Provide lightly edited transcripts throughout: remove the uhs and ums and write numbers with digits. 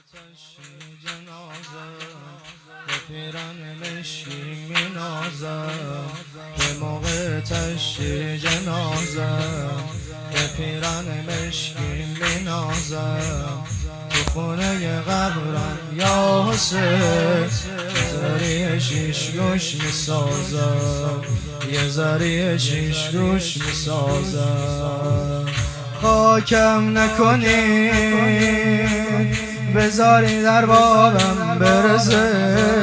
جنازه به پیران مشکی می نازم، به موقع تشییع جنازه به پیران مشکی می نازم. تو خونه قبرم یا حسین زریع شیش گوش می سازم، یه زریع شیش گوش می سازم. خاکم نکنی بذاری در بابم برزه،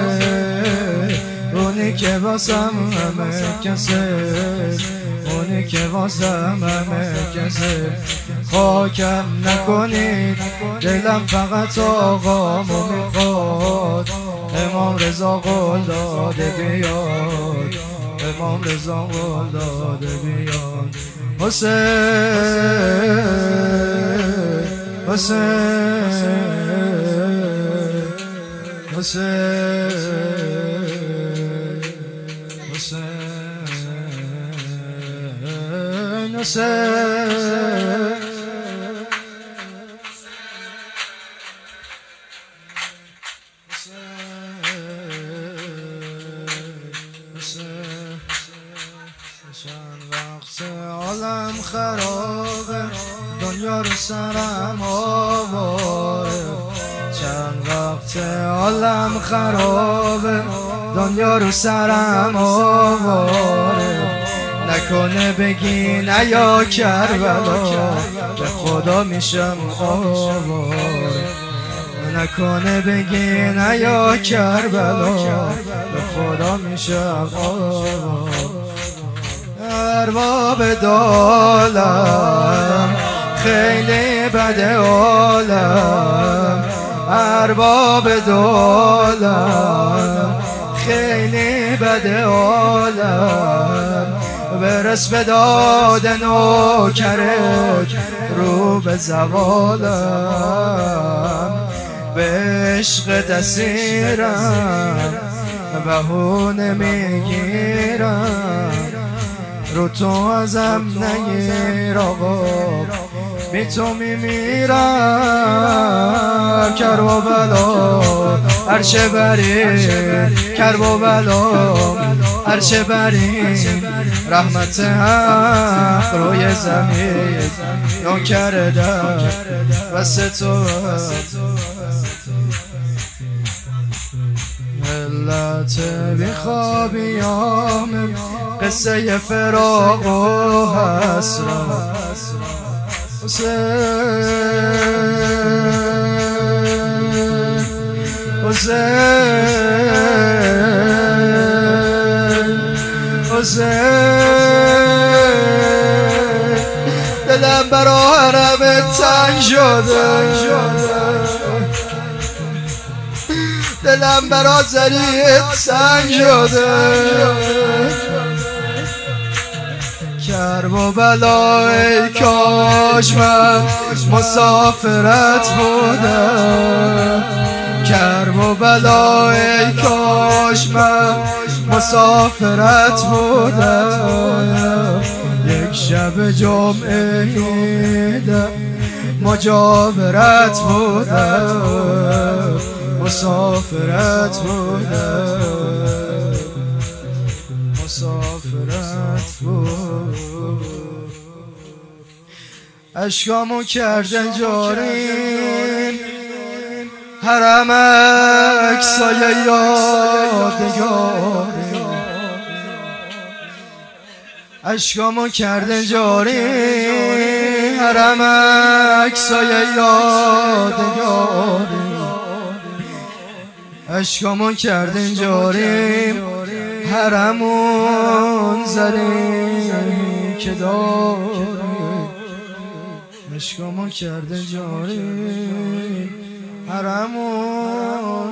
اونی که واسم همه کسه، اونی که واسم همه کسه. خاکم نکنید دلم فقط آقامو میخواد، امام رضا قول داده بیاد، امام رضا قول داده بیاد. حسین حسین حسین حسین حسین چند وقت عالم خرابه دنیا رو سرم آواره، چند وقت عالم خرابه دنیا رو سرم آواره. نکنه بگی نیا کربلا به خدا میشم آواره، نکنه بگی نیا کربلا به خدا میشم آواره. ارباب دولم خیلی بده عالم، ارباب دولم خیلی بده عالم. برس به داد نوکرت رو به زوالم، به عشق دسیرم بهونه میگیرم. رو تو ازم نگیر آقا بی تو میمیرم. کرب و بلا هرچه بریم، کرب و بلا هرچه بریم. رحمت حق روی زمین نوکر در واسه تو. علت بیخوابیام قصه فراق و حسرت. حسین حسین حسین دلم برا حرمت تنگ شده، دلم برا زریعت سنگ شده. کرب و بلا ای کاش من مسافرت بودم، کرب و بلا ای کاش من مسافرت بودم. یک شب جمعه عیدم مجاورت بودم، مسافرت بودم، مسافرت بود. اشکامو کردن جاریم حرم اکسای یادگاری، اشکامو کردن جاریم حرم اکسای یادگاری. اشکامو کردن جاریم حرمون زریم که داریم، اشکامو کردن جاریم حرمون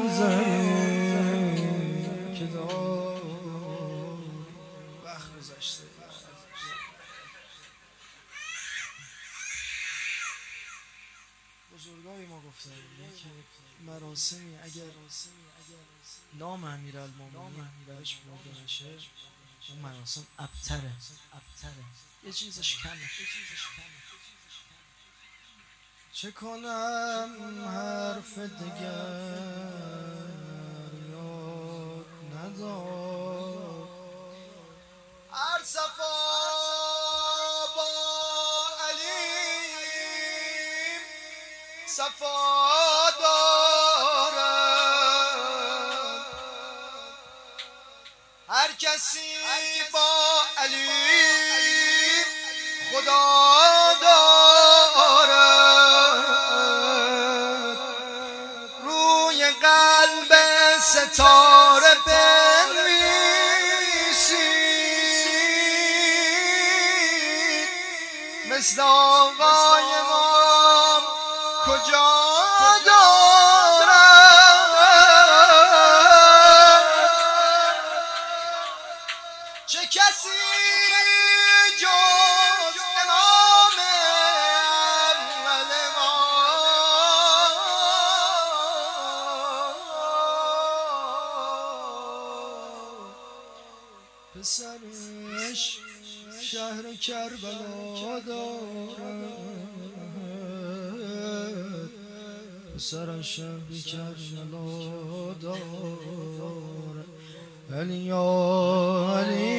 زریم که داریم. وقت گذشته بزرگای ما گفتن که مراسمی اگر نام امیرالمومنین بهش برده نشه اون مراسم ابتره، یه چیزش کمه. چه کنم حرف دگر یاد ندار. هر صفا با علیم صفا دارد، هر کسی با علیم خدا دارد. روی قلب ستاره بنویسید مثل آقای امام کجا دارد. چه کسی جز امام اول ما پسرش شهر کربلا دارد، پسرش شهر کربلا دارد. علی یا علی